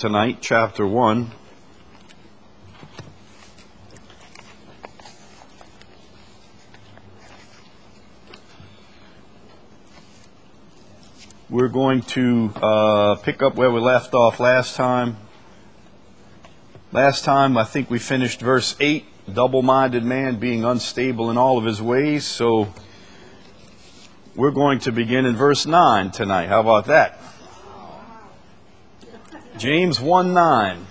tonight, chapter 1. We're going to pick up where we left off last time. Last time, I think we finished verse 8, double-minded man being unstable in all of his ways. So we're going to begin in verse 9 tonight. How about that? James 1:9.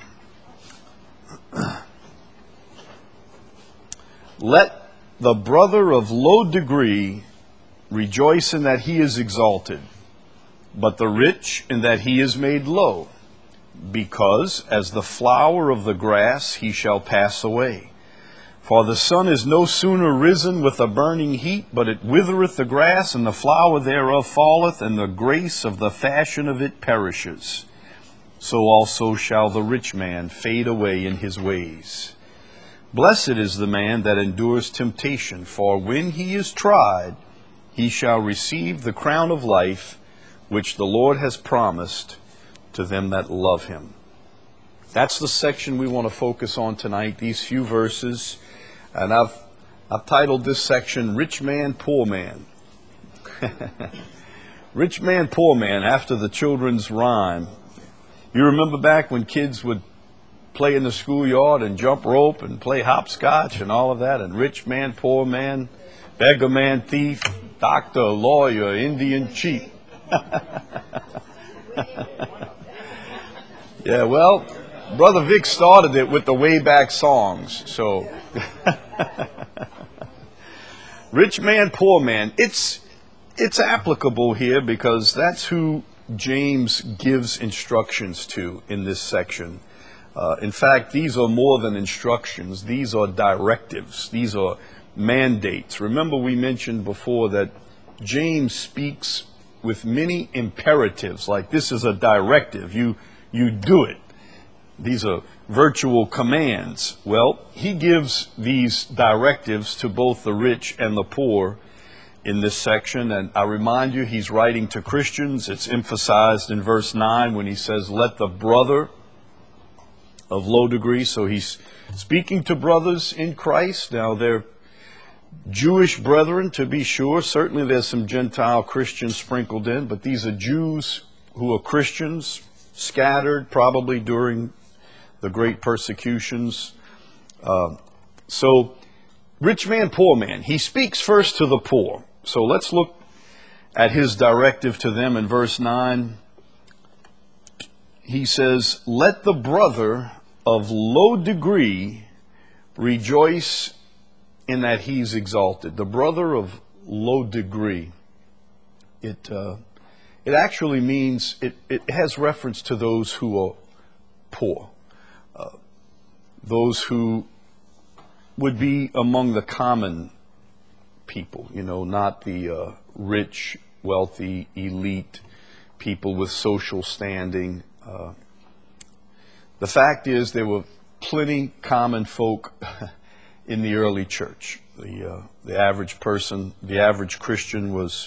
Let the brother of low degree rejoice in that he is exalted, but the rich in that he is made low, because as the flower of the grass he shall pass away. For the sun is no sooner risen with a burning heat, but it withereth the grass, and the flower thereof falleth, and the grace of the fashion of it perishes. So also shall the rich man fade away in his ways. Blessed is the man that endures temptation, for when he is tried, he shall receive the crown of life, which the Lord has promised to them that love him. That's the section we want to focus on tonight, these few verses. And I've titled this section, Rich Man, Poor Man. Rich man, poor man, after the children's rhyme. You remember back when kids would play in the schoolyard and jump rope and play hopscotch and all of that, and rich man, poor man, beggar man, thief, doctor, lawyer, Indian chief. Yeah, well, Brother Vic started it with the way back songs. So, rich man, poor man. It's applicable here because that's who James gives instructions to in this section. In fact, these are more than instructions. These are directives. These are mandates. Remember, we mentioned before that James speaks with many imperatives, like this is a directive. You do it. These are virtual commands. Well, he gives these directives to both the rich and the poor in this section. And I remind you, he's writing to Christians. It's emphasized in verse 9 when he says, let the brother of low degree. So he's speaking to brothers in Christ. Now, they're Jewish brethren, to be sure. Certainly there's some Gentile Christians sprinkled in, but these are Jews who are Christians, scattered probably during the great persecutions. So, rich man, poor man. He speaks first to the poor. So let's look at his directive to them in verse 9. He says, let the brother of low degree rejoice in that he's exalted. The brother of low degree. It actually means, it has reference to those who are poor. Those who would be among the common people, not the rich, wealthy, elite people with social standing. The fact is there were plenty common folk in the early church. The average person, the average Christian was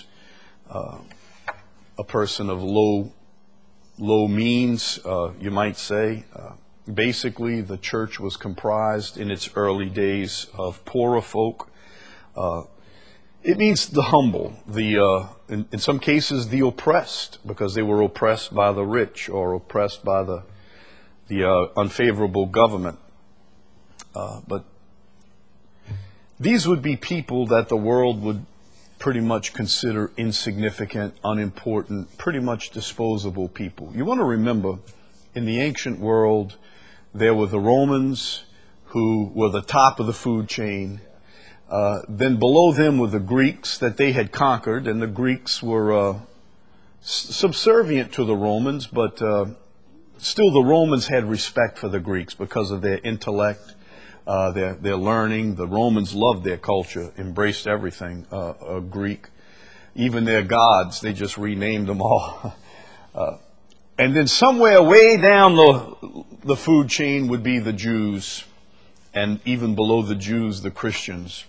a person of low means, you might say. Basically, the church was comprised in its early days of poorer folk. It means the humble, in some cases the oppressed, because they were oppressed by the rich or oppressed by the unfavorable government. But these would be people that the world would pretty much consider insignificant, unimportant, pretty much disposable people. You want to remember, in the ancient world, there were the Romans who were the top of the food chain. Then below them were the Greeks that they had conquered, and the Greeks were subservient to the Romans, but still the Romans had respect for the Greeks because of their intellect, their learning. The Romans loved their culture, embraced everything Greek. Even their gods, they just renamed them all. And then somewhere way down the food chain would be the Jews, and even below the Jews, the Christians,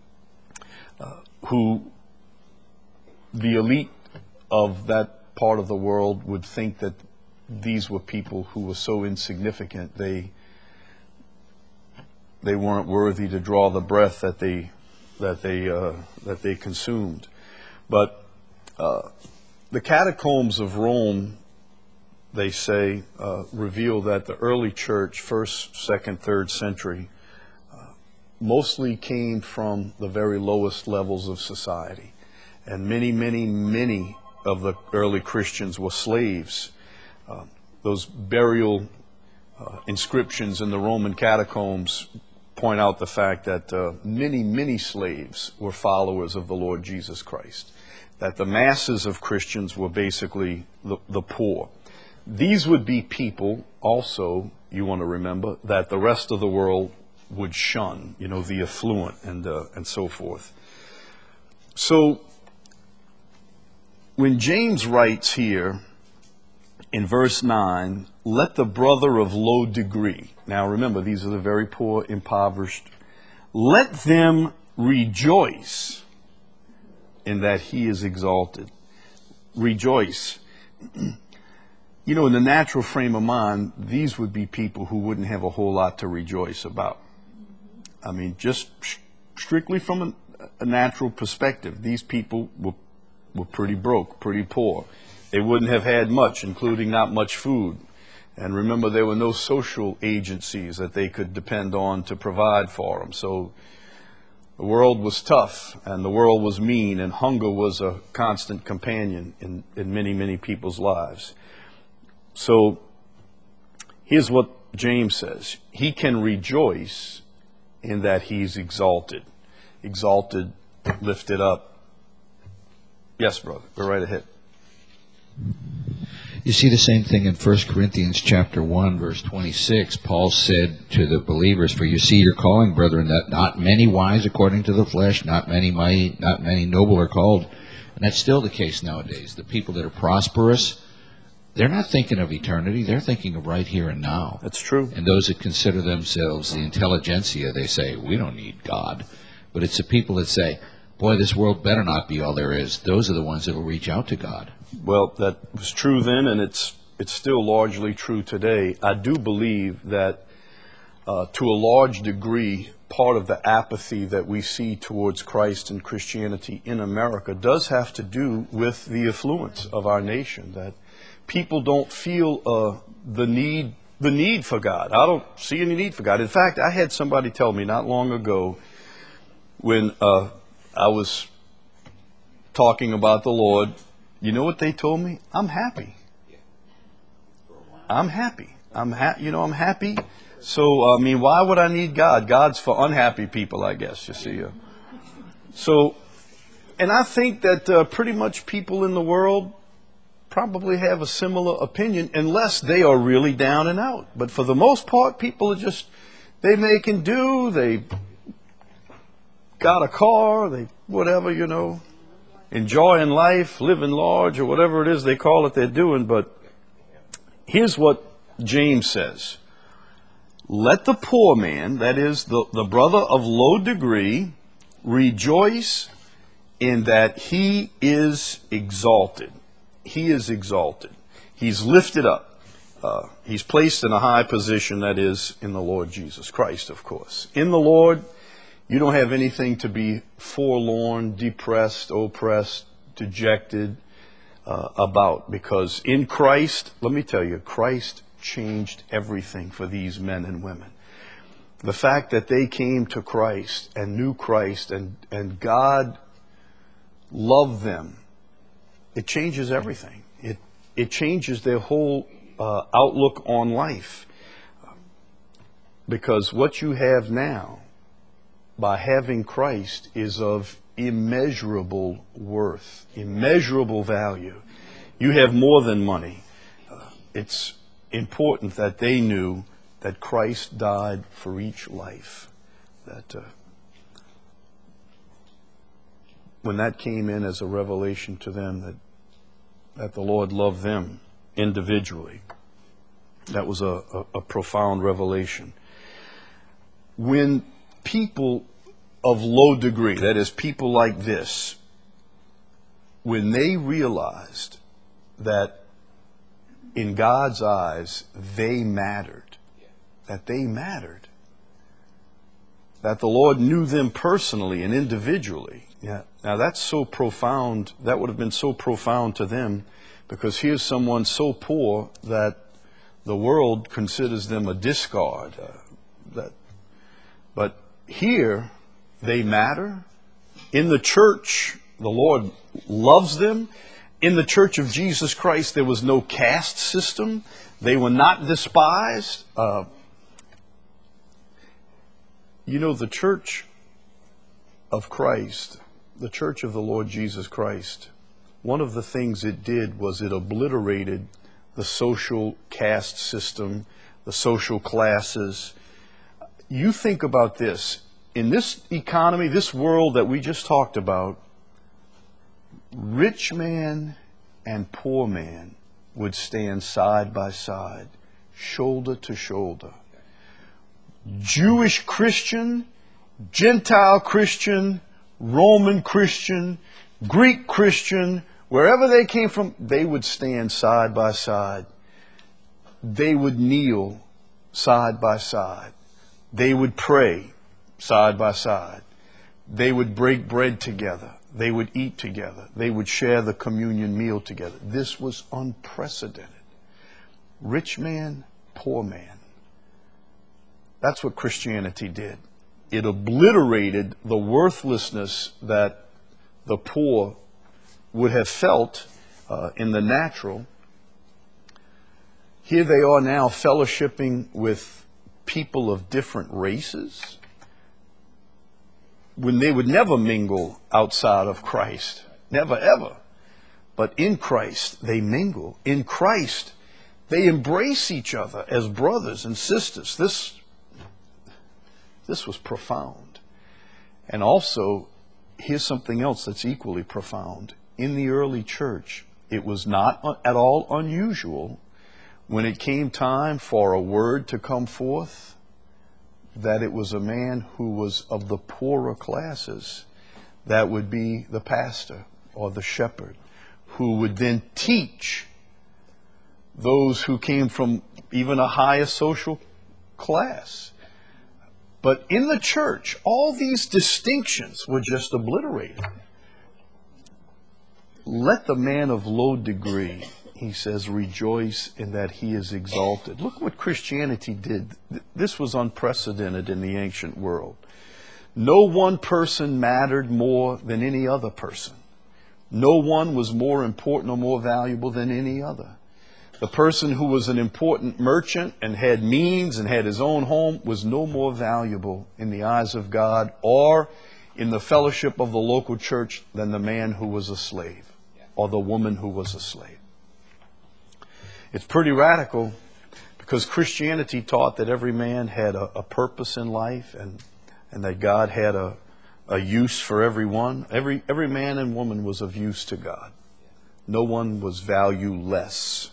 who the elite of that part of the world would think that these were people who were so insignificant they weren't worthy to draw the breath that they consumed. But the catacombs of Rome, they say, reveal that the early church, 1st, 2nd, 3rd century, mostly came from the very lowest levels of society. And many, many, many of the early Christians were slaves. Those burial inscriptions in the Roman catacombs point out the fact that many, many slaves were followers of the Lord Jesus Christ, that the masses of Christians were basically the poor. These would be people also, you want to remember, that the rest of the world would shun, the affluent and so forth. So when James writes here in verse 9, let the brother of low degree, now remember, these are the very poor, impoverished, let them rejoice in that he is exalted. Rejoice. In the natural frame of mind, these would be people who wouldn't have a whole lot to rejoice about. I mean, just strictly from a natural perspective, these people were pretty broke, pretty poor. They wouldn't have had much, including not much food. And remember, there were no social agencies that they could depend on to provide for them. So the world was tough, and the world was mean, and hunger was a constant companion in many, many people's lives. So here's what James says. He can rejoice in that he's exalted. Exalted, lifted up. Yes, brother, go right ahead. You see the same thing in 1 Corinthians chapter 1, verse 26. Paul said to the believers, for you see your calling, brethren, that not many wise according to the flesh, not many mighty, not many noble are called. And that's still the case nowadays. The people that are prosperous, they're not thinking of eternity. They're thinking of right here and now. That's true. And those that consider themselves the intelligentsia, they say, we don't need God. But it's the people that say, boy, this world better not be all there is. Those are the ones that will reach out to God. Well, that was true then, and it's still largely true today. I do believe that to a large degree, part of the apathy that we see towards Christ and Christianity in America does have to do with the affluence of our nation, that people don't feel the need for God. I don't see any need for God. In fact, I had somebody tell me not long ago when I was talking about the Lord, you know what they told me? I'm happy. I'm happy. I'm happy. So, why would I need God? God's for unhappy people, I guess, you see. So, and I think that pretty much people in the world probably have a similar opinion, unless they are really down and out. But for the most part, people are just, they make and do, they got a car, they whatever, enjoying life, living large, or whatever it is they call it they're doing. But here's what James says. Let the poor man, that is the brother of low degree, rejoice in that he is exalted. He is exalted. He's lifted up. He's placed in a high position, that is, in the Lord Jesus Christ, of course. In the Lord, you don't have anything to be forlorn, depressed, oppressed, dejected about, because in Christ, let me tell you, Christ changed everything for these men and women. The fact that they came to Christ and knew Christ and God loved them, it changes everything. It changes their whole outlook on life. Because what you have now, by having Christ, is of immeasurable worth, immeasurable value. You have more than money. It's important that they knew that Christ died for each life. That when that came in as a revelation to them, that the Lord loved them individually, that was a profound revelation. When people of low degree, that is, people like this, when they realized that in God's eyes, they mattered. That they mattered. That the Lord knew them personally and individually. Yeah. Now that's so profound. That would have been so profound to them, because here's someone so poor that the world considers them a discard. But here, they matter. In the church, the Lord loves them. In the Church of Jesus Christ, there was no caste system. They were not despised. The Church of Christ, the Church of the Lord Jesus Christ, one of the things it did was it obliterated the social caste system, the social classes. You think about this. In this economy, this world that we just talked about, rich man and poor man would stand side by side, shoulder to shoulder. Jewish Christian, Gentile Christian, Roman Christian, Greek Christian, wherever they came from, they would stand side by side. They would kneel side by side. They would pray side by side. They would break bread together. They would eat together. They would share the communion meal together. This was unprecedented. Rich man, poor man. That's what Christianity did. It obliterated the worthlessness that the poor would have felt in the natural. Here they are now fellowshipping with people of different races, when they would never mingle outside of Christ. Never, ever. But in Christ, they mingle. In Christ, they embrace each other as brothers and sisters. This was profound. And also, here's something else that's equally profound. In the early church, it was not at all unusual when it came time for a word to come forth, that it was a man who was of the poorer classes that would be the pastor or the shepherd, who would then teach those who came from even a higher social class. But in the church, all these distinctions were just obliterated. Let the man of low degree, he says, rejoice in that he is exalted. Look what Christianity did. This was unprecedented in the ancient world. No one person mattered more than any other person. No one was more important or more valuable than any other. The person who was an important merchant and had means and had his own home was no more valuable in the eyes of God or in the fellowship of the local church than the man who was a slave or the woman who was a slave. It's pretty radical, because Christianity taught that every man had a purpose in life, and that God had a use for everyone. Every man and woman was of use to God. No one was valueless.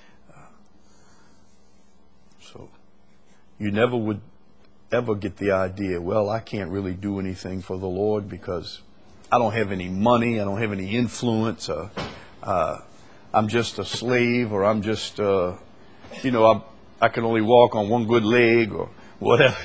So you never would ever get the idea, well, I can't really do anything for the Lord because I don't have any money, I don't have any influence, I'm just a slave, or I'm just, I can only walk on one good leg, or whatever.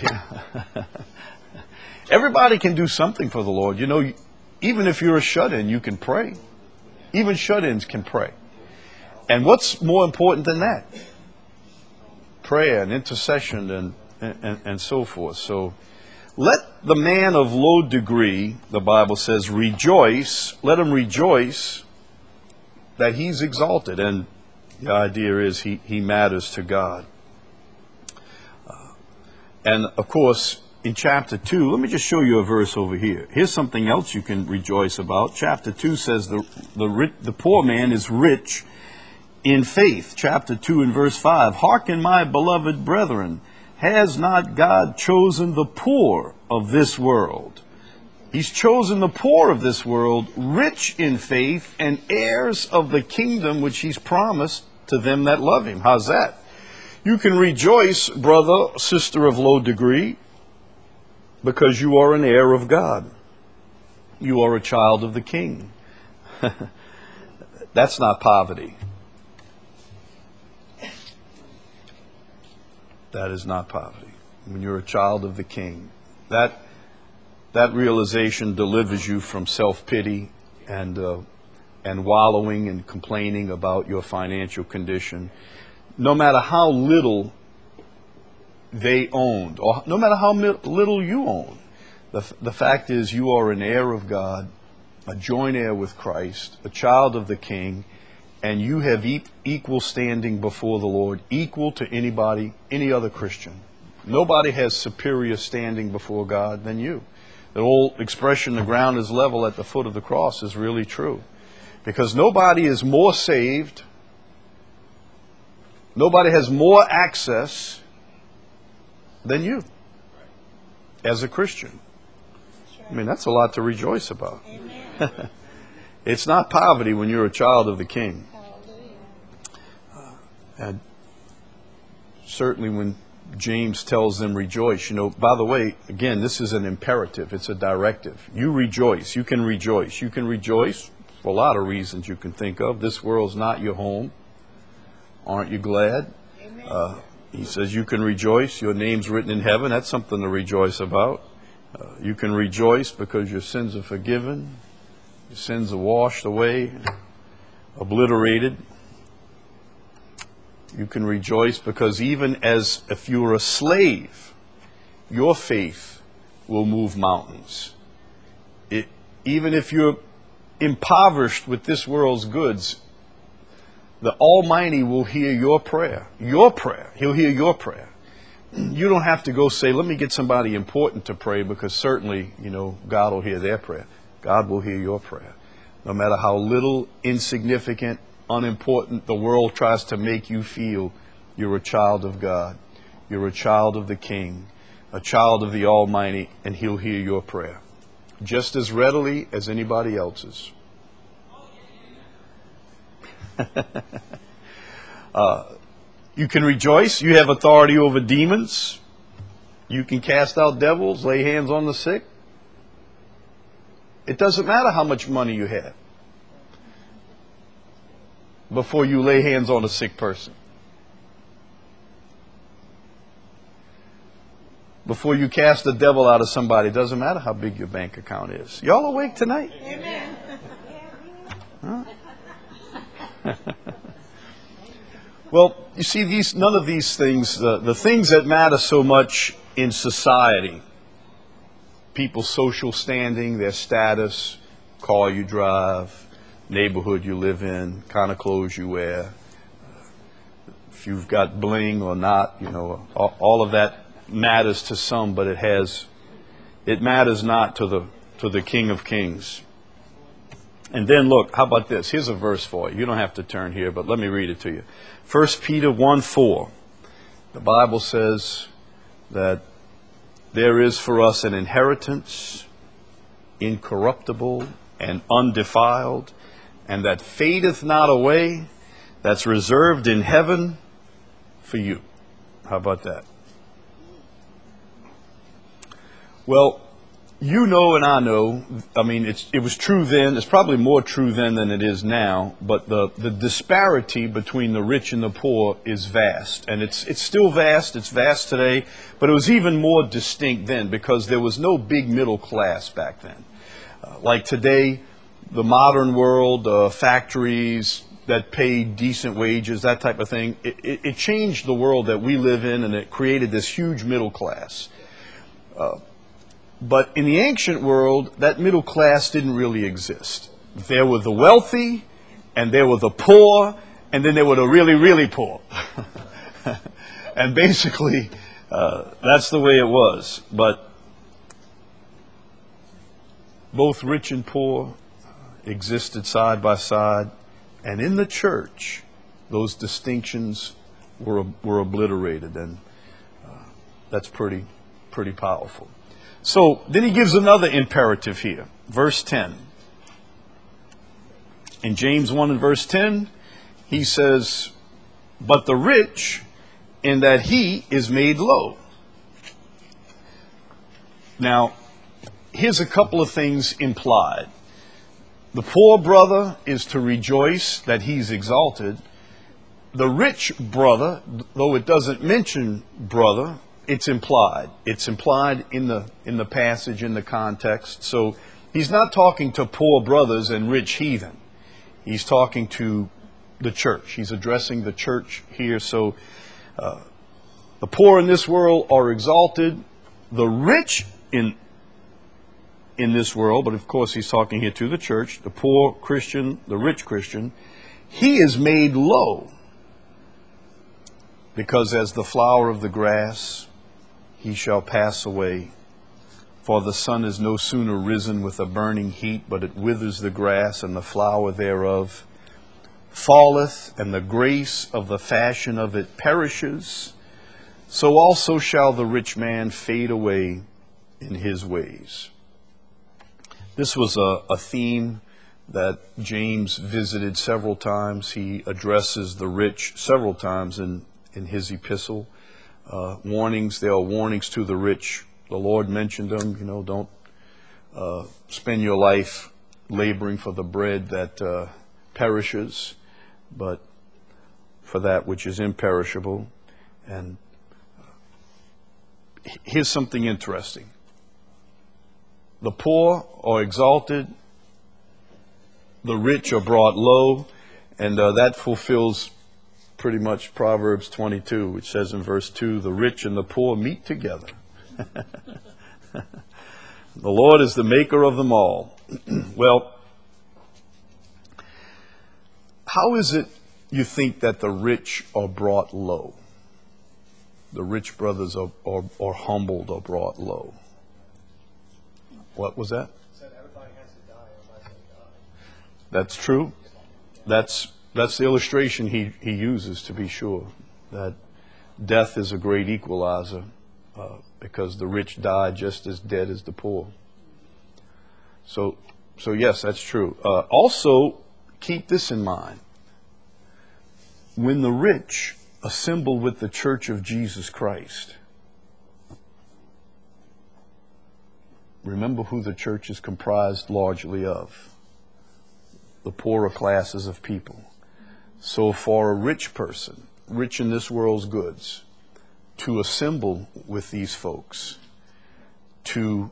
Everybody can do something for the Lord. Even if you're a shut-in, you can pray. Even shut-ins can pray. And what's more important than that? Prayer and intercession and so forth. So let the man of low degree, the Bible says, rejoice. Let him rejoice that he's exalted. And the idea is he matters to God. And of course, in chapter 2, let me just show you a verse over here. Here's something else you can rejoice about. Chapter 2 says the poor man is rich in faith. Chapter 2 and verse 5. Hearken, my beloved brethren, has not God chosen the poor of this world? He's chosen the poor of this world, rich in faith, and heirs of the kingdom which he's promised to them that love him. How's that? You can rejoice, brother, sister of low degree, because you are an heir of God. You are a child of the King. That's not poverty. That is not poverty. When you're a child of the King, that realization delivers you from self-pity and wallowing and complaining about your financial condition. No matter how little they owned, or no matter how little you own, the fact is you are an heir of God, a joint heir with Christ, a child of the King, and you have equal standing before the Lord, equal to anybody, any other Christian. Nobody has superior standing before God than you. The old expression, the ground is level at the foot of the cross, is really true. Because nobody is more saved, nobody has more access than you as a Christian. I mean, that's a lot to rejoice about. It's not poverty when you're a child of the King. And certainly when James tells them rejoice, by the way, again, this is an imperative. It's a directive. You rejoice. You can rejoice. You can rejoice for a lot of reasons you can think of. This world's not your home. Aren't you glad? He says you can rejoice. Your name's written in heaven. That's something to rejoice about. You can rejoice because your sins are forgiven. Your sins are washed away, obliterated. You can rejoice because even as if you were a slave, your faith will move mountains. Even if you're impoverished with this world's goods, the Almighty will hear your prayer. Your prayer. He'll hear your prayer. You don't have to go say, let me get somebody important to pray, because certainly, God will hear their prayer. God will hear your prayer. No matter how little, insignificant, unimportant the world tries to make you feel, you're a child of God. You're a child of the King, a child of the Almighty, and He'll hear your prayer just as readily as anybody else's. You can rejoice. You have authority over demons. You can cast out devils, lay hands on the sick. It doesn't matter how much money you have before you lay hands on a sick person. Before you cast the devil out of somebody, it doesn't matter how big your bank account is. Y'all awake tonight? Amen. Huh? Well, you see, none of these things, the things that matter so much in society, people's social standing, their status, car you drive, neighborhood you live in, kind of clothes you wear, if you've got bling or not, all of that matters to some, but it matters not to the King of Kings. And then look, how about this? Here's a verse for you. You don't have to turn here, but let me read it to you. 1 Peter 1:4. The Bible says that there is for us an inheritance, incorruptible and undefiled, and that fadeth not away, that's reserved in heaven for you. How about that? Well, and I know, it was true then, it's probably more true then than it is now, but the disparity between the rich and the poor is vast. And it's still vast, it's vast today, but it was even more distinct then because there was no big middle class back then. Like today, the modern world, factories that pay decent wages, that type of thing, it changed the world that we live in, and it created this huge middle class. But in the ancient world, that middle class didn't really exist. There were the wealthy, and there were the poor, and then there were the really, really poor. And basically, that's the way it was. But both rich and poor existed side by side. And in the church, those distinctions were obliterated. And that's pretty powerful. So then he gives another imperative here. Verse 10. In James 1 and verse 10, he says, but the rich, in that he is made low. Now, here's a couple of things implied. The poor brother is to rejoice that he's exalted. the rich brother, though it doesn't mention brother, it's implied. It's implied in the passage, in the context. So he's not talking to poor brothers and rich heathen. He's talking to the church. He's addressing the church here. So the poor in this world are exalted. The rich in this world, but of course he's talking here to the church, the poor Christian, the rich Christian, he is made low. Because as the flower of the grass, he shall pass away. For the sun is no sooner risen with a burning heat, but it withers the grass, and the flower thereof falleth, and the grace of the fashion of it perishes. So also shall the rich man fade away in his ways. This was a theme that James visited several times. He addresses the rich several times in his epistle. Warnings, there are warnings to the rich. The Lord mentioned them, don't spend your life laboring for the bread that perishes, but for that which is imperishable. And here's something interesting. The poor are exalted, the rich are brought low, and that fulfills pretty much Proverbs 22, which says in verse 2, the rich and the poor meet together. The Lord is the maker of them all. Well, how is it you think that the rich are brought low? The rich brothers are humbled or brought low. What was that? Said everybody has to die unless they die. That's true. That's the illustration he uses, to be sure, that death is a great equalizer because the rich die just as dead as the poor. So yes, that's true. Also, keep this in mind. When the rich assemble with the Church of Jesus Christ, remember who the church is comprised largely of: the poorer classes of people. So for a rich person, rich in this world's goods, to assemble with these folks, he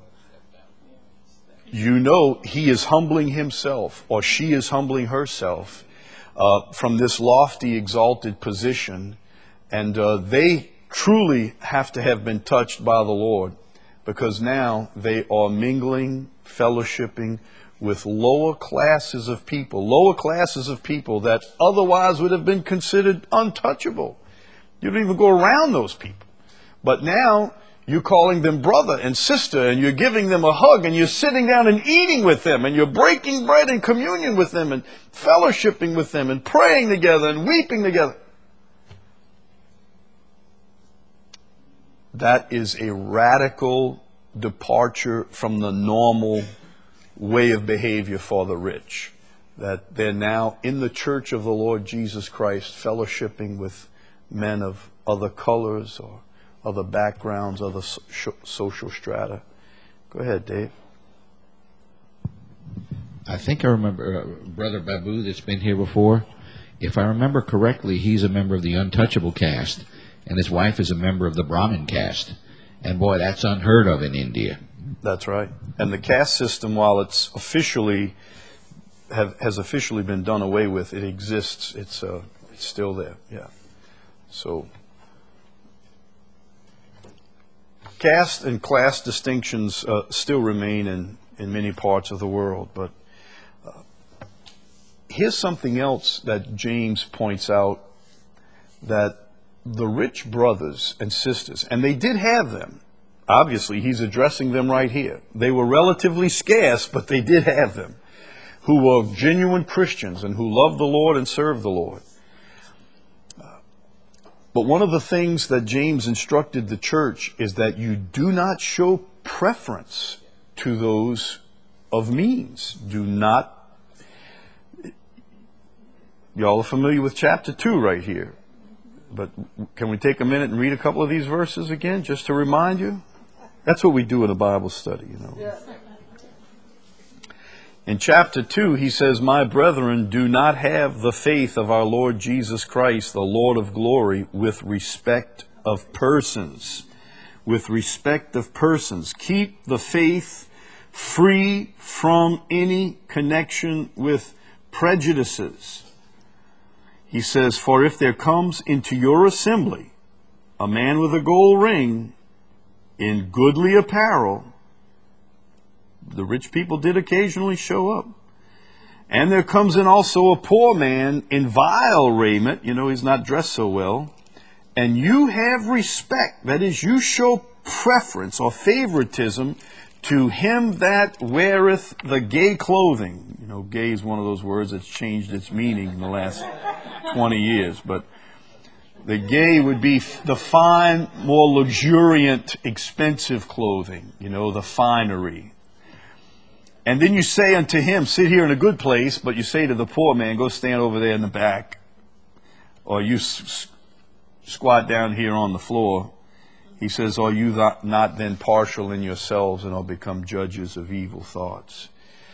is humbling himself, or she is humbling herself from this lofty, exalted position, and they truly have to have been touched by the Lord, because now they are mingling, fellowshipping with lower classes of people that otherwise would have been considered untouchable. You don't even go around those people. But now you're calling them brother and sister, and you're giving them a hug, and you're sitting down and eating with them, and you're breaking bread in communion with them, and fellowshipping with them, and praying together, and weeping together. That is a radical departure from the normal way of behavior for the rich. That they're now in the church of the Lord Jesus Christ, fellowshipping with men of other colors or other backgrounds, other social strata. Go ahead, Dave. I think I remember Brother Babu that's been here before. If I remember correctly, he's a member of the untouchable caste, and his wife is a member of the Brahmin caste. And boy, that's unheard of in India. That's right. And the caste system, while it's has officially been done away with, it exists. It's still there. Yeah. So caste and class distinctions still remain in many parts of the world. But here's something else that James points out, that the rich brothers and sisters, and they did have them. Obviously, he's addressing them right here. They were relatively scarce, but they did have them, who were genuine Christians and who loved the Lord and served the Lord. But one of the things that James instructed the church is that you do not show preference to those of means. Do not. Y'all are familiar with chapter 2 right here. But can we take a minute and read a couple of these verses again, just to remind you? That's what we do in a Bible study, you know. In chapter 2, he says, "My brethren, do not have the faith of our Lord Jesus Christ, the Lord of glory, with respect of persons." With respect of persons. Keep the faith free from any connection with prejudices. He says, "For if there comes into your assembly a man with a gold ring in goodly apparel," the rich people did occasionally show up, "and there comes in also a poor man in vile raiment," he's not dressed so well, "and you have respect," that is, you show preference or favoritism to him that weareth the gay clothing. Gay is one of those words that's changed its meaning in the last 20 years, but the gay would be the fine, more luxuriant, expensive clothing, the finery. And then you say unto him, "Sit here in a good place," but you say to the poor man, "Go stand over there in the back," or you squat down here on the floor. He says, "Are you not then partial in yourselves and are become judges of evil thoughts?"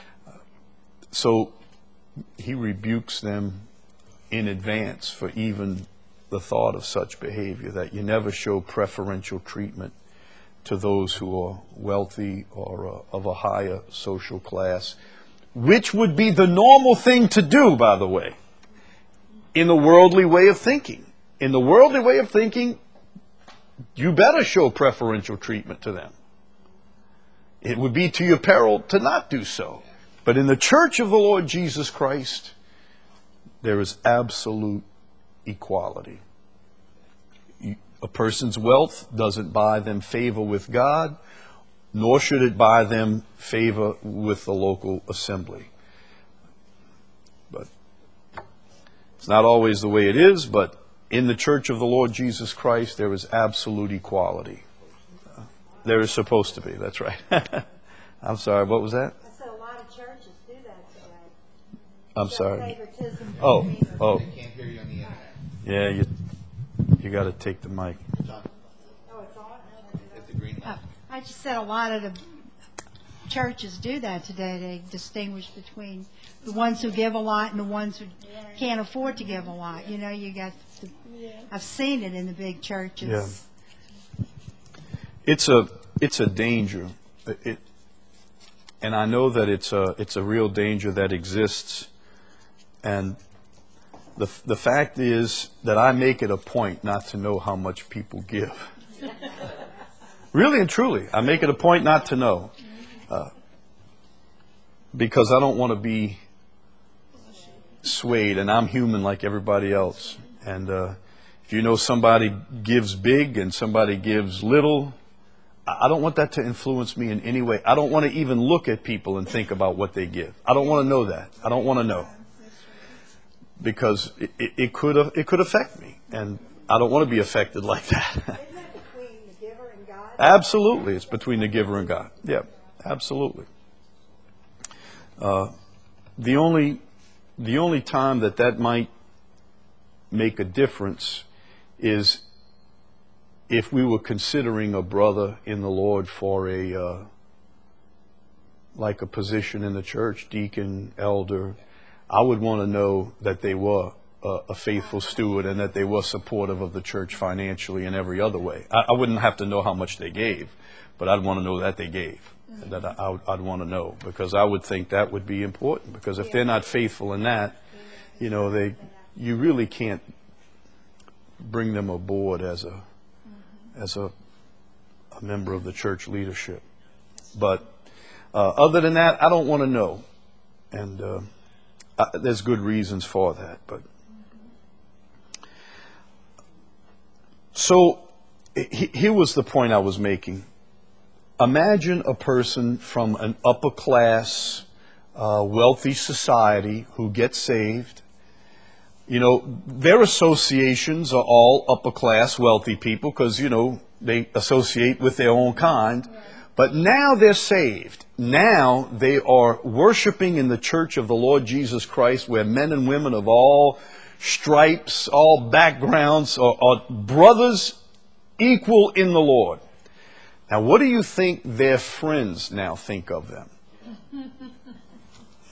So he rebukes them in advance for even the thought of such behavior, that you never show preferential treatment to those who are wealthy or of a higher social class, which would be the normal thing to do, by the way, in the worldly way of thinking. In the worldly way of thinking, you better show preferential treatment to them. It would be to your peril to not do so. But in the church of the Lord Jesus Christ, there is absolute equality. A person's wealth doesn't buy them favor with God, nor should it buy them favor with the local assembly. But it's not always the way it is, but in the church of the Lord Jesus Christ, there is absolute equality. There is supposed to be, that's right. I'm sorry, what was that? I said a lot of churches do that today. I'm Show sorry. favoritism Oh, between them. oh, They can't hear you on the internet. yeah, you got to take the mic. Oh, it's on? Hit the green light. I just said a lot of the churches do that today. They distinguish between the ones who give a lot and the ones who can't afford to give a lot. You got the, I've seen it in the big churches. Yeah. It's a danger. And I know that it's a real danger that exists. And the fact is that I make it a point not to know how much people give. Really and truly, I make it a point not to know. Because I don't want to be swayed, and I'm human like everybody else. And if you know somebody gives big and somebody gives little, I don't want that to influence me in any way. I don't want to even look at people and think about what they give. I don't want to know that. I don't want to know. Because it could affect me, and I don't want to be affected like that. Isn't that between the giver and God? Absolutely, it's between the giver and God. Yeah, absolutely. The only time that might make a difference is if we were considering a brother in the Lord for like a position in the church, deacon, elder. I would want to know that they were a faithful steward and that they were supportive of the church financially in every other way. I wouldn't have to know how much they gave, but I'd want to know that they gave. That I'd want to know, because I would think that would be important. Because if they're not faithful in that, you really can't bring them aboard as a member of the church leadership. But other than that, I don't want to know, and there's good reasons for that. But so here was the point I was making. Imagine a person from an upper class, wealthy society who gets saved. Their associations are all upper class, wealthy people because, they associate with their own kind. But now they're saved. Now they are worshiping in the church of the Lord Jesus Christ, where men and women of all stripes, all backgrounds are brothers equal in the Lord. Now, what do you think their friends now think of them?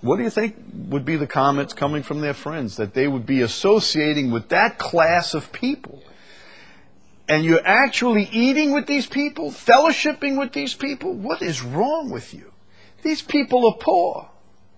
what do you think would be the comments coming from their friends? That they would be associating with that class of people. And you're actually eating with these people, fellowshipping with these people? What is wrong with you? These people are poor.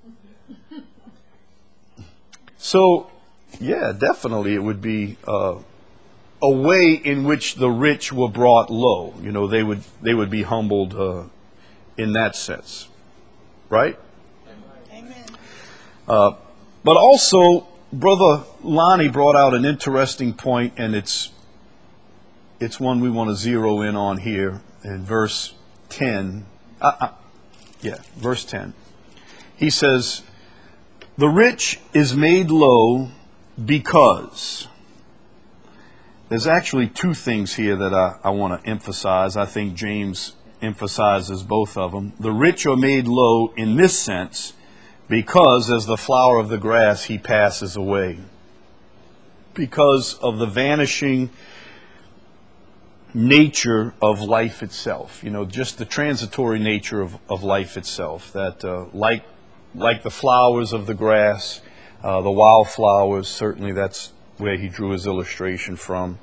So, yeah, definitely it would be a way in which the rich were brought low. You know, they would be humbled in that sense. Right? Amen. But also, Brother Lonnie brought out an interesting point, and it's one we want to zero in on here in verse 10. Verse 10. He says, the rich is made low because. There's actually two things here that I want to emphasize. I think James emphasizes both of them. The rich are made low in this sense because as the flower of the grass he passes away. Because of the vanishing nature of life itself. You know, just the transitory nature of life itself. That like the flowers of the grass, the wildflowers, certainly that's where he drew his illustration from.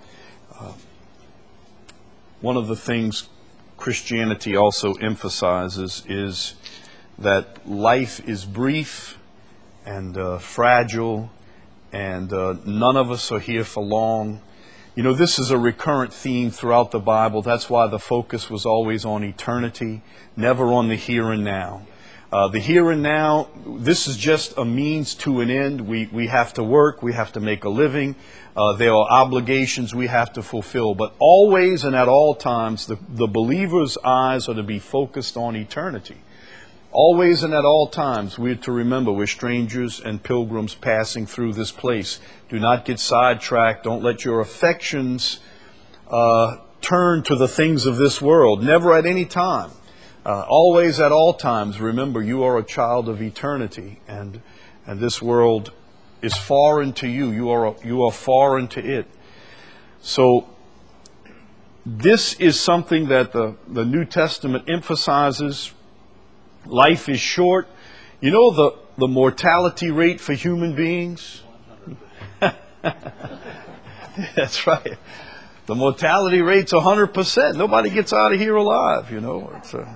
One of the things Christianity also emphasizes is that life is brief and fragile, and none of us are here for long. You know, this is a recurrent theme throughout the Bible. That's why the focus was always on eternity, never on the here and now. The here and now, this is just a means to an end. We have to work, we have to make a living. There are obligations we have to fulfill. But always and at all times, the believer's eyes are to be focused on eternity. Always and at all times, we're to remember we're strangers and pilgrims passing through this place. Do not get sidetracked. Don't let your affections turn to the things of this world. Never at any time. Always at all times, remember you are a child of eternity, and this world is foreign to you. You are foreign to it. So this is something that the New Testament emphasizes. Life is short. You know the mortality rate for human beings? That's right. The mortality rate's 100%. Nobody gets out of here alive, you know.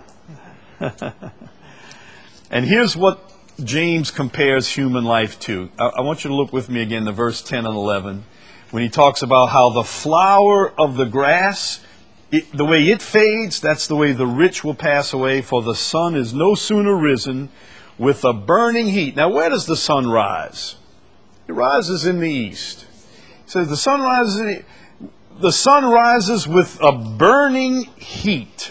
And here's what James compares human life to. I want you to look with me again to verse 10 and 11. When he talks about how the flower of the grass, the way it fades, that's the way the rich will pass away. For the sun is no sooner risen with a burning heat. Now, where does the sun rise? It rises in the east. It says the sun rises with a burning heat.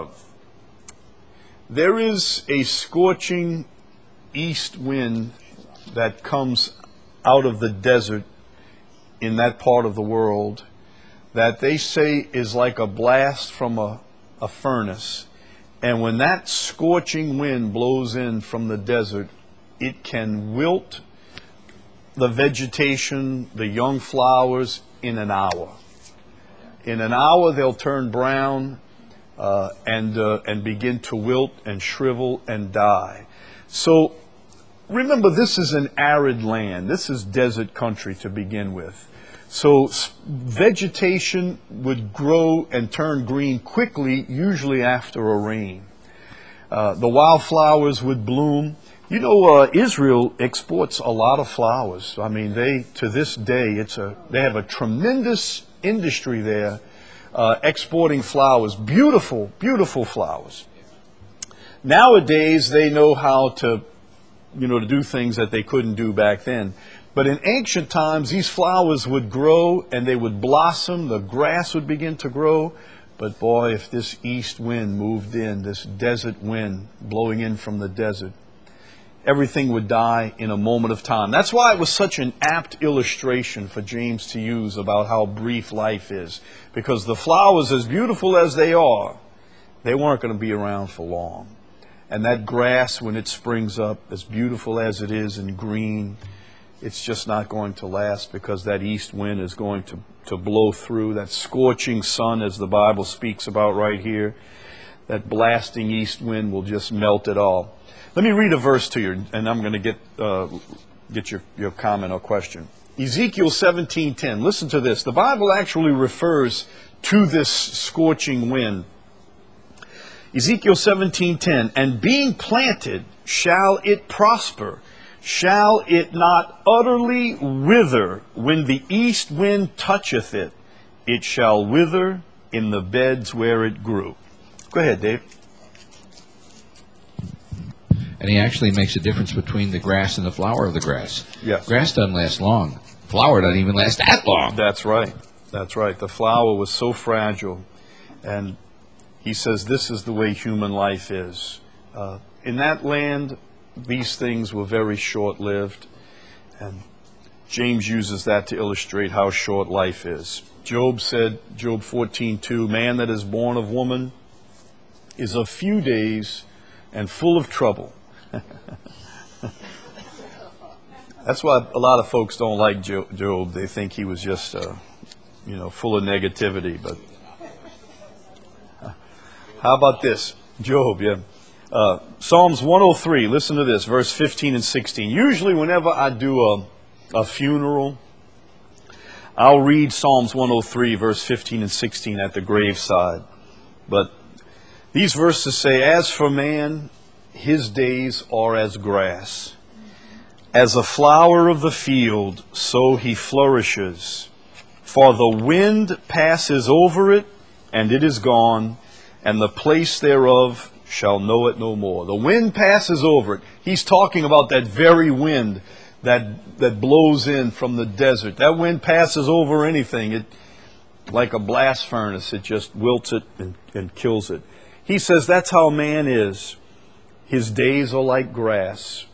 There is a scorching east wind that comes out of the desert in that part of the world that they say is like a blast from a furnace. And when that scorching wind blows in from the desert, it can wilt the vegetation, the young flowers, in an hour. In an hour, they'll turn brown and begin to wilt and shrivel and die. So remember, this is an arid land. This is desert country to begin with. So vegetation would grow and turn green quickly, usually after a rain. The wildflowers would bloom. You know, Israel exports a lot of flowers. I mean, to this day, they have a tremendous industry there, exporting flowers. Beautiful, beautiful flowers. Nowadays, they know how to do things that they couldn't do back then. But in ancient times, these flowers would grow and they would blossom. The grass would begin to grow. But boy, if this east wind moved in, this desert wind blowing in from the desert, everything would die in a moment of time. That's why it was such an apt illustration for James to use about how brief life is. Because the flowers, as beautiful as they are, they weren't going to be around for long. And that grass, when it springs up, as beautiful as it is and green, it's just not going to last, because that east wind is going to blow through. That scorching sun, as the Bible speaks about right here, that blasting east wind will just melt it all. Let me read a verse to you, and I'm going to get your comment or question. Ezekiel 17:10. Listen to this. The Bible actually refers to this scorching wind. Ezekiel 17:10. And being planted, shall it prosper? Shall it not utterly wither when the east wind toucheth it? It shall wither in the beds where it grew. Go ahead, Dave. And he actually makes a difference between the grass and the flower of the grass. Yes. Grass doesn't last long. Flower doesn't even last that long. That's right. That's right. The flower was so fragile. And he says this is the way human life is. In that land, these things were very short-lived. And James uses that to illustrate how short life is. Job said, Job 14:2, man that is born of woman is of few days and full of trouble. That's why a lot of folks don't like Job. They think he was just, full of negativity. But how about this? Job, yeah. Psalms 103, listen to this, verse 15 and 16. Usually whenever I do a funeral, I'll read Psalms 103, verse 15 and 16 at the graveside. But these verses say, as for man, his days are as grass. As a flower of the field, so he flourishes. For the wind passes over it, and it is gone, and the place thereof shall know it no more. The wind passes over it. He's talking about that very wind that blows in from the desert. That wind passes over anything. It, like a blast furnace, it just wilts it and kills it. He says that's how man is. His days are like grass,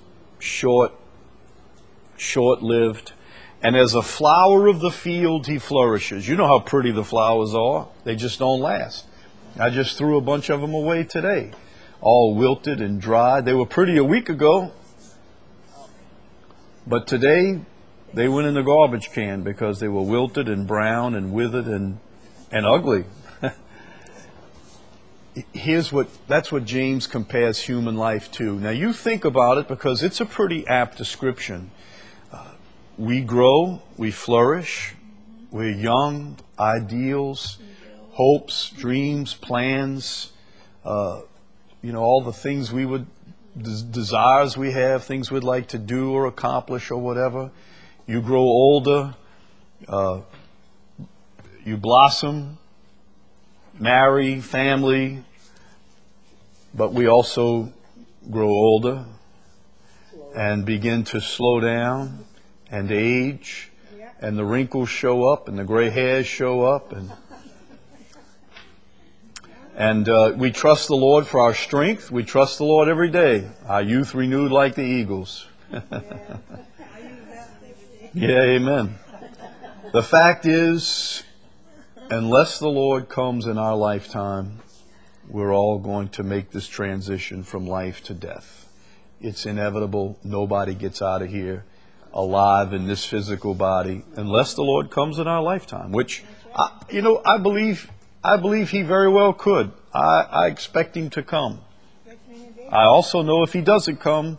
short-lived. And as a flower of the field, he flourishes. You know how pretty the flowers are. They just don't last. I just threw a bunch of them away today, all wilted and dry. They were pretty a week ago, but today they went in the garbage can because they were wilted and brown and withered and ugly. That's what James compares human life to. Now you think about it, because it's a pretty apt description. We grow, we flourish, we're young, ideals, hopes, dreams, plans, all the things we would, desires we have, things we'd like to do or accomplish or whatever. You grow older, you blossom, marry, family, but we also grow older and begin to slow down and age, and the wrinkles show up and the gray hairs show up, and we trust the Lord for our strength. We trust the Lord every day. Our youth renewed like the eagles. Yeah, amen. The fact is, unless the Lord comes in our lifetime, we're all going to make this transition from life to death. It's inevitable. Nobody gets out of here alive in this physical body unless the Lord comes in our lifetime, which, I believe he very well could. I expect him to come. I also know if he doesn't come,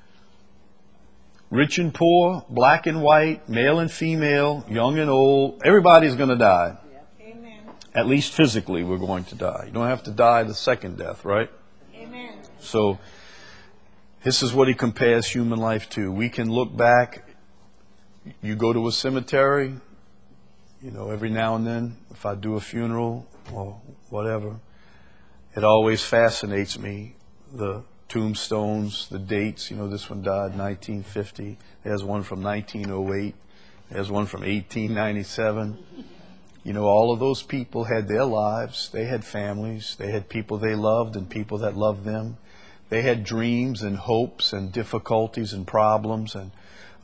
rich and poor, black and white, male and female, young and old, everybody's going to die. Amen. At least physically we're going to die. You don't have to die the second death, right? Amen. So this is what he compares human life to. We can look back. You go to a cemetery, every now and then, if I do a funeral or whatever, it always fascinates me, the tombstones, the dates. This one died 1950. There's one from 1908. There's one from 1897. All of those people had their lives. They had families. They had people they loved and people that loved them. They had dreams and hopes and difficulties and problems, and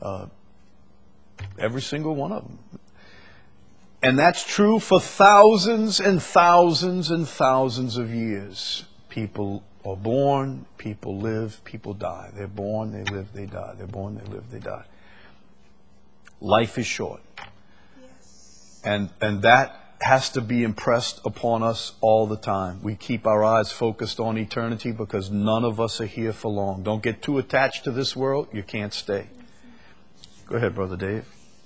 every single one of them. And that's true for thousands and thousands and thousands of years. People are born, people live, people die. They're born, they live, they die. They're born, they live, they die. Life is short. Yes. And that has to be impressed upon us all the time. We keep our eyes focused on eternity because none of us are here for long. Don't get too attached to this world. You can't stay. Go ahead, Brother Dave.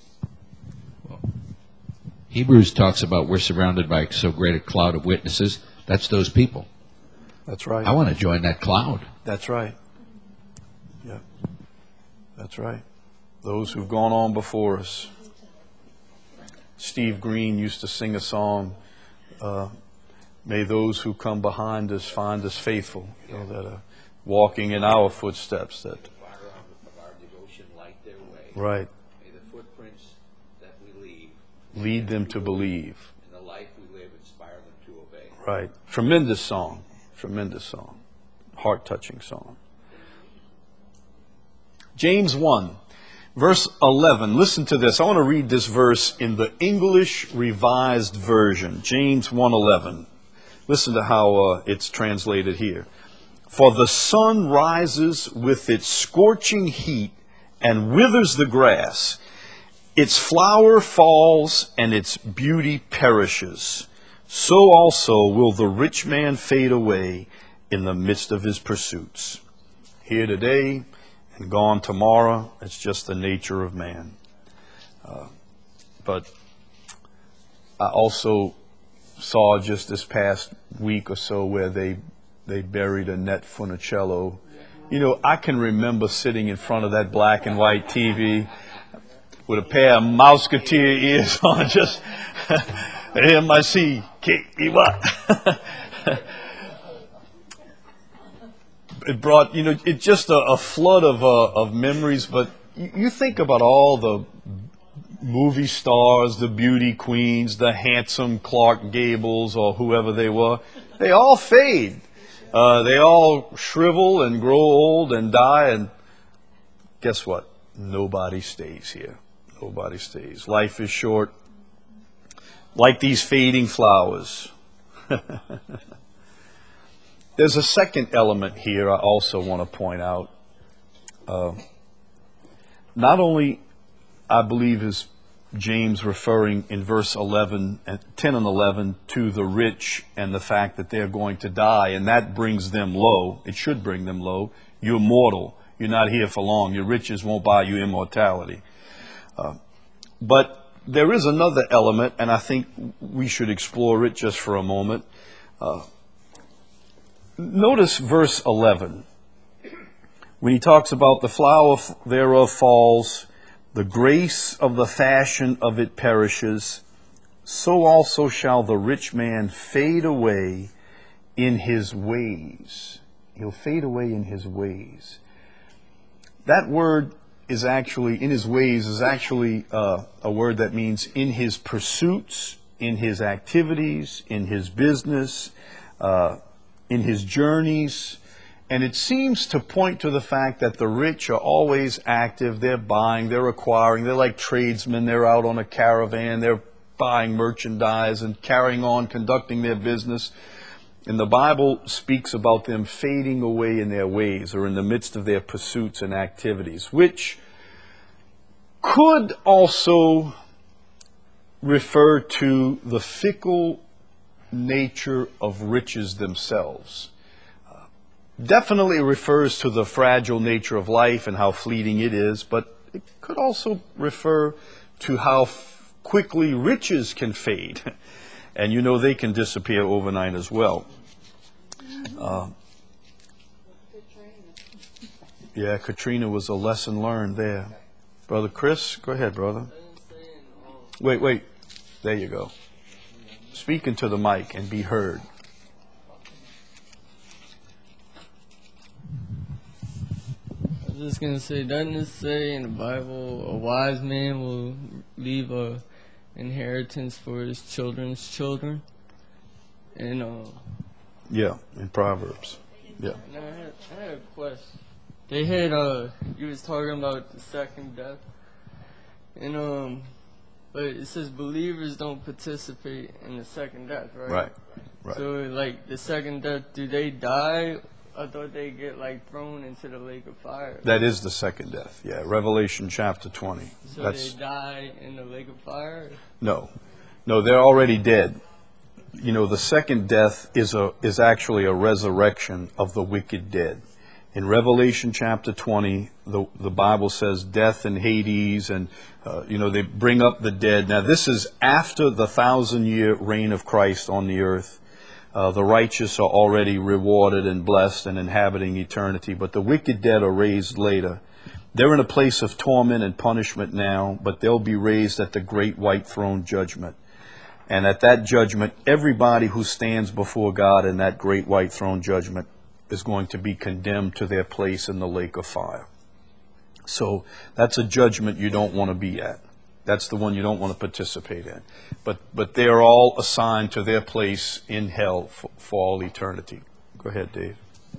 Hebrews talks about we're surrounded by so great a cloud of witnesses. That's those people. That's right. I want to join that cloud. That's right. Yeah. That's right. Those who've gone on before us. Steve Green used to sing a song, may those who come behind us find us faithful, you know, that are walking in our footsteps. That Fire of our devotion light their way. right. May the footprints that we leave Lead them to believe. and the life we live inspire them to obey. Right. Tremendous song. Tremendous song. Heart-touching song. James 1. Verse 11, listen to this. I want to read this verse in the English Revised Version, James 1:11. Listen to how it's translated here. For the sun rises with its scorching heat and withers the grass. Its flower falls and its beauty perishes. So also will the rich man fade away in the midst of his pursuits. Here today, and gone tomorrow. It's just the nature of man. But I also saw just this past week or so where they buried Annette Funicello. You know, I can remember sitting in front of that black and white TV with a pair of Mouseketeer ears on, just M-I-C-K-E-Y. It brought, you know, it's just a flood of memories. But you think about all the movie stars, the beauty queens, the handsome Clark Gables or whoever they were. They all fade. They all shrivel and grow old and die. And guess what? Nobody stays here. Nobody stays. Life is short. Like these fading flowers. There's a second element here I also want to point out. Not only, I believe, is James referring in verse 10 and 11 to the rich and the fact that they're going to die, and that brings them low. It should bring them low. You're mortal. You're not here for long. Your riches won't buy you immortality. But there is another element, and I think we should explore it just for a moment. Notice verse 11. When he talks about the flower thereof falls, the grace of the fashion of it perishes, so also shall the rich man fade away in his ways. He'll fade away in his ways. That word is actually, in his ways, is actually a word that means in his pursuits, in his activities, in his business, in his journeys. And it seems to point to the fact that the rich are always active. They're buying, they're acquiring. They're like tradesmen. They're out on a caravan. They're buying merchandise and carrying on, conducting their business. And the Bible speaks about them fading away in their ways or in the midst of their pursuits and activities, which could also refer to the fickle nature of riches themselves. Definitely refers to the fragile nature of life and how fleeting it is, but it could also refer to how quickly riches can fade. And you know they can disappear overnight as well. Yeah, Katrina was a lesson learned there. Brother Chris, go ahead, brother. Wait. There you go. Speak into the mic and be heard. I was just going to say, doesn't it say in the Bible, a wise man will leave a inheritance for his children's children? And Yeah, in Proverbs. Yeah. and I had a question. They had you was talking about the second death, and but it says believers don't participate in the second death, right? Right. So like the second death, do they die? I thought they get like thrown into the lake of fire. That is the second death. Yeah, Revelation chapter 20. So they die in the lake of fire? No. No, they're already dead. You know, the second death is actually a resurrection of the wicked dead. In Revelation chapter 20, the Bible says death and Hades, and they bring up the dead. Now, this is after the 1,000-year reign of Christ on the earth. The righteous are already rewarded and blessed and inhabiting eternity, but the wicked dead are raised later. They're in a place of torment and punishment now, but they'll be raised at the great white throne judgment. And at that judgment, everybody who stands before God in that great white throne judgment is going to be condemned to their place in the lake of fire. So that's a judgment you don't want to be at. That's the one you don't want to participate in. But they are all assigned to their place in hell for all eternity. Go ahead, Dave.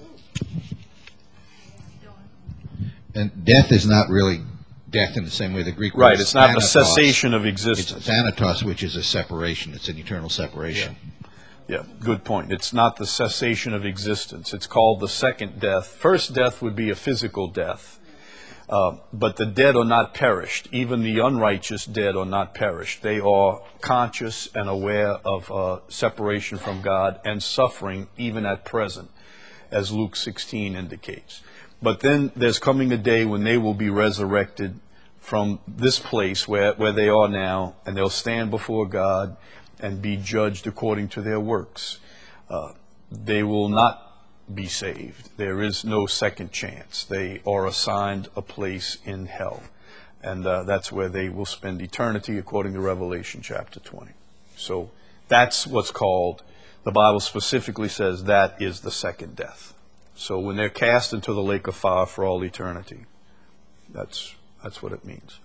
And death is not really death in the same way the Greek word Right, is it's not a thanatos. cessation of existence. It's thanatos, which is a separation. It's an eternal separation. Yeah, good point. It's not the cessation of existence. It's called the second death. First death would be a physical death. But the dead are not perished. Even the unrighteous dead are not perished. They are conscious and aware of separation from God and suffering even at present, as Luke 16 indicates. But then there's coming a day when they will be resurrected from this place where they are now, and they'll stand before God and be judged according to their works. They will not be saved. There is no second chance. They are assigned a place in hell. And that's where they will spend eternity according to Revelation chapter 20. So that's what's called, the Bible specifically says that is the second death. So when they're cast into the lake of fire for all eternity, that's what it means.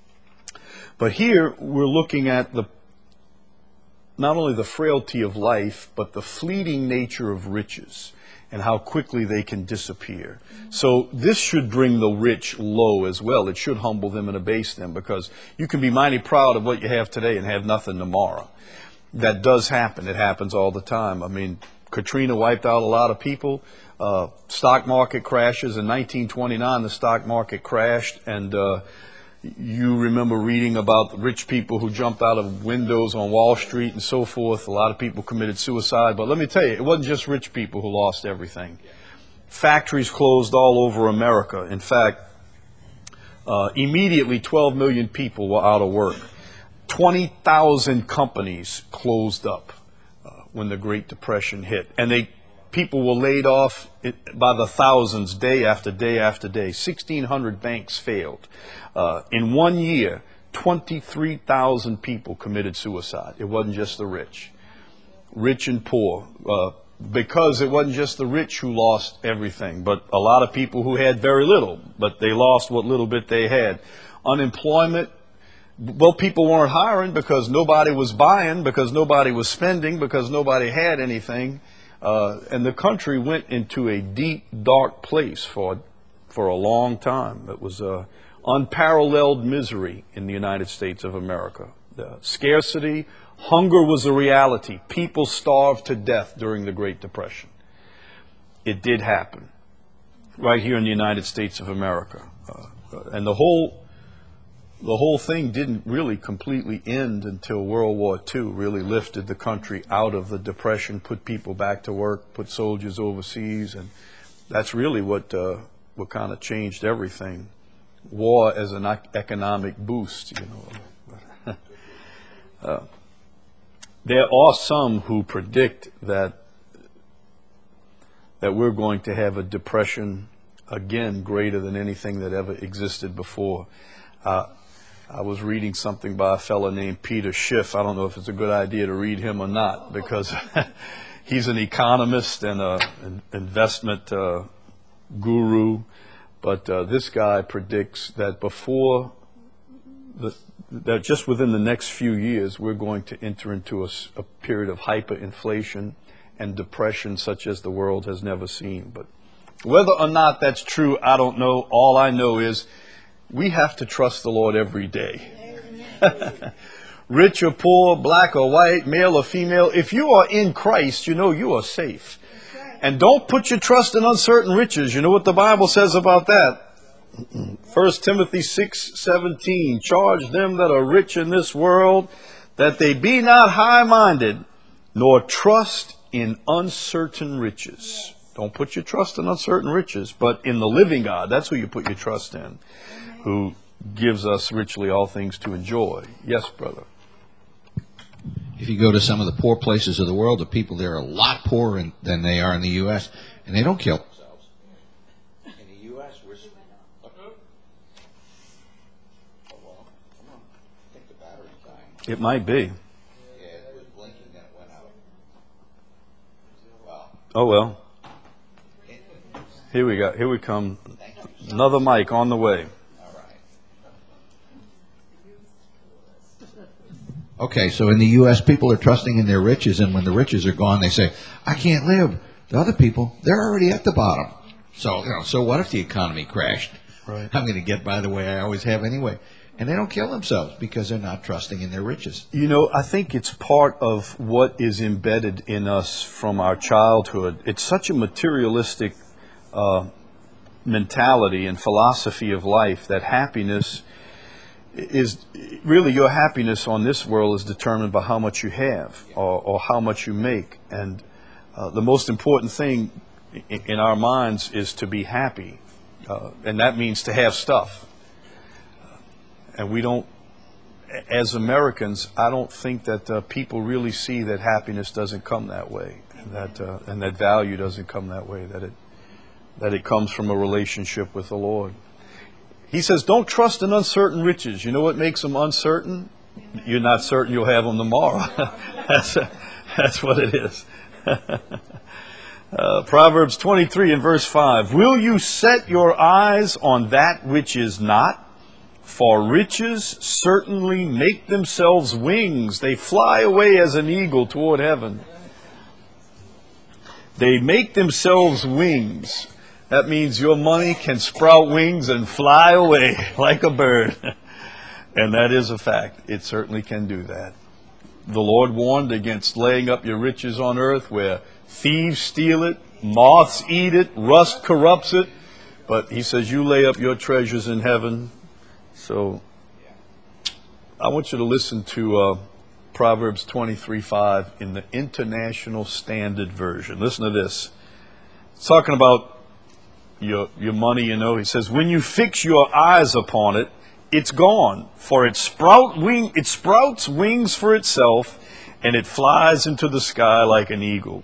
But here we're looking at not only the frailty of life, but the fleeting nature of riches and how quickly they can disappear. So this should bring the rich low as well. It should humble them and abase them, because you can be mighty proud of what you have today and have nothing tomorrow. That does happen. It happens all the time. I mean, Katrina wiped out a lot of people. Stock market crashes. In 1929, the stock market crashed, and you remember reading about the rich people who jumped out of windows on Wall Street and so forth. A lot of people committed suicide. But let me tell you, it wasn't just rich people who lost everything. Factories closed all over America. In fact, immediately 12 million people were out of work. 20,000 companies closed up when the Great Depression hit. And people were laid off by the thousands, day after day after day. 1,600 banks failed. In 1 year, 23,000 people committed suicide. It wasn't just the rich and poor, because it wasn't just the rich who lost everything, but a lot of people who had very little, but they lost what little bit they had. Unemployment, well, people weren't hiring because nobody was buying, because nobody was spending, because nobody had anything. And the country went into a deep, dark place for a long time. It was unparalleled misery in the United States of America. The scarcity, hunger was a reality. People starved to death during the Great Depression. It did happen right here in the United States of America. And the whole thing didn't really completely end until World War II really lifted the country out of the Depression, put people back to work, put soldiers overseas, and that's really what kind of changed everything. War as an economic boost, There are some who predict that we're going to have a depression again greater than anything that ever existed before. I was reading something by a fellow named Peter Schiff. I don't know if it's a good idea to read him or not, because he's an economist and an investment guru. But this guy predicts that that just within the next few years, we're going to enter into a period of hyperinflation and depression such as the world has never seen. But whether or not that's true, I don't know. All I know is we have to trust the Lord every day. Rich or poor, black or white, male or female, if you are in Christ, you know you are safe. And don't put your trust in uncertain riches. You know what the Bible says about that? 1 Timothy 6:17, charge them that are rich in this world that they be not high-minded, nor trust in uncertain riches. Don't put your trust in uncertain riches, but in the living God. That's who you put your trust in, who gives us richly all things to enjoy. Yes, brother. If you go to some of the poor places of the world, the people there are a lot poorer than they are in the U.S., and they don't kill themselves. In the U.S., we're... Oh, well, come on. I think the battery's dying. It might be. Yeah, it was blinking, then it went out. Wow. Oh, well. Here we come. Another mic on the way. All right. Okay, so in the U.S., people are trusting in their riches, and when the riches are gone, they say, I can't live. The other people, they're already at the bottom. So, so what if the economy crashed? Right. I'm going to get by the way I always have anyway. And they don't kill themselves because they're not trusting in their riches. You know, I think it's part of what is embedded in us from our childhood. It's such a materialistic mentality and philosophy of life that happiness is really, your happiness on this world is determined by how much you have or how much you make. And the most important thing in our minds is to be happy. And that means to have stuff. And we don't, as Americans, I don't think that people really see that happiness doesn't come that way, and that value doesn't come that way, that it comes from a relationship with the Lord. He says, don't trust in uncertain riches. You know what makes them uncertain? You're not certain you'll have them tomorrow. That's what it is. Proverbs 23 and verse 5. Will you set your eyes on that which is not? For riches certainly make themselves wings. They fly away as an eagle toward heaven. They make themselves wings. That means your money can sprout wings and fly away like a bird. And that is a fact. It certainly can do that. The Lord warned against laying up your riches on earth where thieves steal it, moths eat it, rust corrupts it. But he says you lay up your treasures in heaven. So I want you to listen to Proverbs 23:5 in the International Standard Version. Listen to this. It's talking about your money, you know. He says, when you fix your eyes upon it, it's gone, for it sprouts wings for itself, and it flies into the sky like an eagle.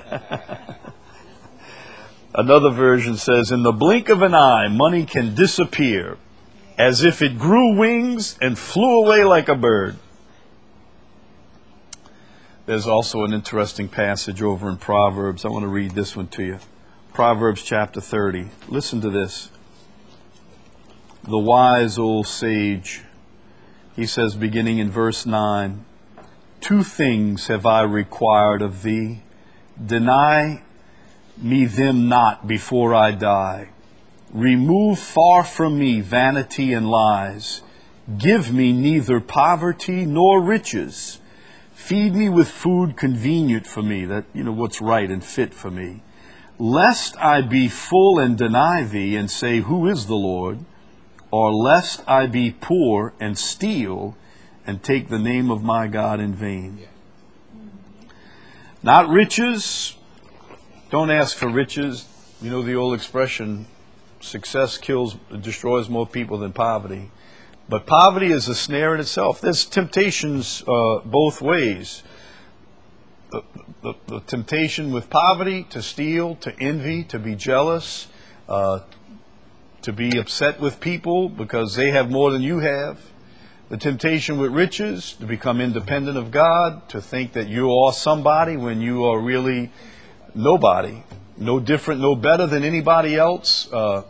Another version says, in the blink of an eye, money can disappear, as if it grew wings and flew away like a bird. There's also an interesting passage over in Proverbs. I want to read this one to you. Proverbs chapter 30. Listen to this. The wise old sage, he says, beginning in verse 9, 2 things have I required of thee. Deny me them not before I die. Remove far from me vanity and lies. Give me neither poverty nor riches. Feed me with food convenient for me, that, you know, what's right and fit for me. Lest I be full and deny thee and say, who is the Lord? Or lest I be poor and steal and take the name of my God in vain. Not riches. Don't ask for riches. You know the old expression, success destroys more people than poverty. But poverty is a snare in itself. There's temptations both ways. The temptation with poverty to steal, to envy, to be jealous, to be upset with people because they have more than you have. The temptation with riches to become independent of God, to think that you are somebody when you are really nobody, no different, no better than anybody else.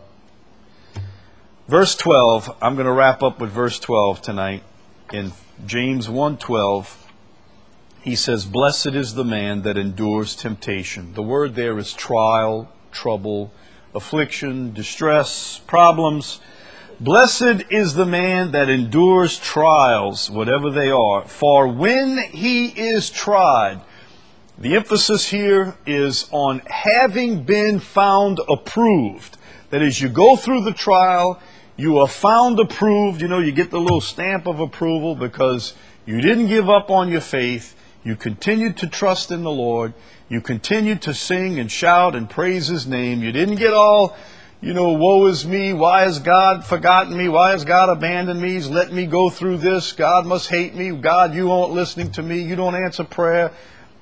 Verse 12, I'm going to wrap up with verse 12 tonight. In James 1:12, he says, blessed is the man that endures temptation. The word there is trial, trouble, affliction, distress, problems. Blessed is the man that endures trials, whatever they are. For when he is tried, the emphasis here is on having been found approved. That is, you go through the trial, you are found approved. You know, you get the little stamp of approval because You didn't give up on your faith. You continued to trust in the Lord. You continued to sing and shout and praise His name. You didn't get all, woe is me. Why has God forgotten me? Why has God abandoned me? He's let me go through this. God must hate me. God, you aren't listening to me. You don't answer prayer.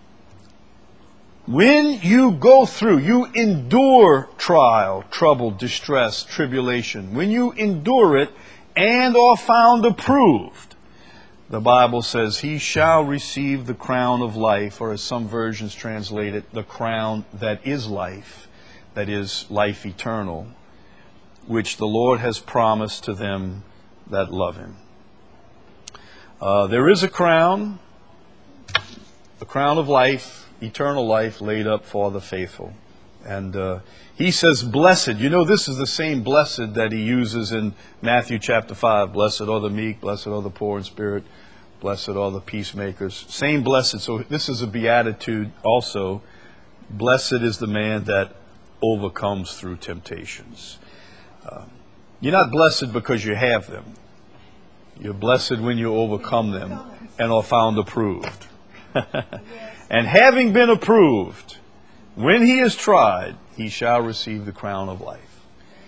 When you go through, you endure trial, trouble, distress, tribulation. When you endure it and are found approved, the Bible says, he shall receive the crown of life, or as some versions translate it, the crown that is life eternal, which the Lord has promised to them that love Him. There is a crown, the crown of life, eternal life laid up for the faithful. And He says, blessed. This is the same blessed that He uses in Matthew chapter 5. Blessed are the meek, blessed are the poor in spirit, blessed are the peacemakers. Same blessed. So this is a beatitude also. Blessed is the man that overcomes through temptations. You're not blessed because you have them. You're blessed when you overcome them and are found approved. And having been approved, when he is tried, he shall receive the crown of life.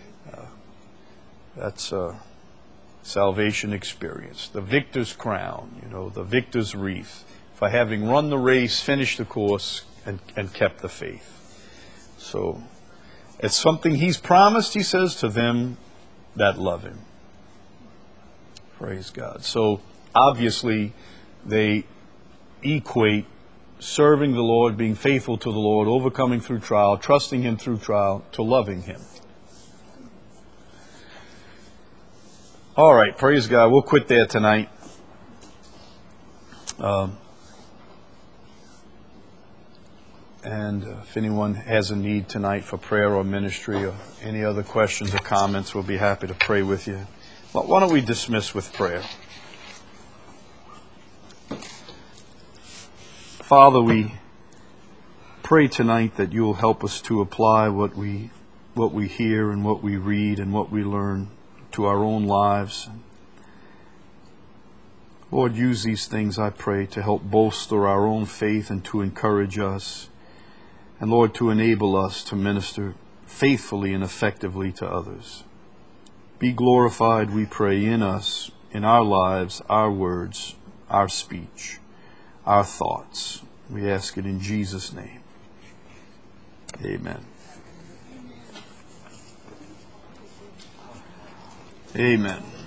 That's a salvation experience. The victor's crown, the victor's wreath, for having run the race, finished the course, and kept the faith. So it's something He's promised, He says, to them that love Him. Praise God. So obviously they equate serving the Lord, being faithful to the Lord, overcoming through trial, trusting Him through trial, to loving Him. All right, praise God. We'll quit there tonight. And if anyone has a need tonight for prayer or ministry or any other questions or comments, we'll be happy to pray with you. But why don't we dismiss with prayer? Father, we pray tonight that you'll help us to apply what we hear and what we read and what we learn to our own lives. Lord, use these things, I pray, to help bolster our own faith and to encourage us. And Lord, to enable us to minister faithfully and effectively to others. Be glorified, we pray, in us, in our lives, our words, our speech, our thoughts. We ask it in Jesus' name. Amen. Amen.